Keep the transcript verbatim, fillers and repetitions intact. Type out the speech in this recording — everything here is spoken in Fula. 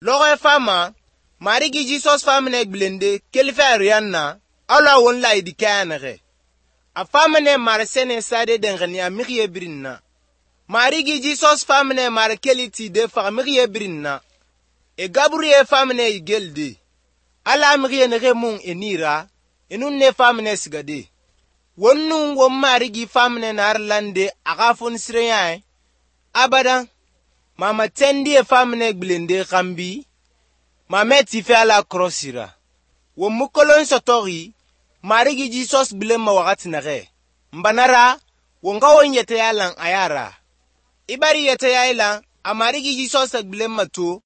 Logo fama marigi Jesus famne blende kelfa rianna ala won la idikanere. A famne marsene sade dengani amiriye brinna. Marigi Jesus famne markeliti de famiriye brinna. E Gabriel famne igelde. Ala amiriye nere mun enira enun ne famne sigade. Wonnu won marigi famne narlande agafon sreyan abadan mama tendi e famne blende kambi mama tife ala crossira won mukolon sotori marigi Jesus blema wakati nare mbanara wonga won yete yalan ayara ibari yete yalan amarigi Jesus blema to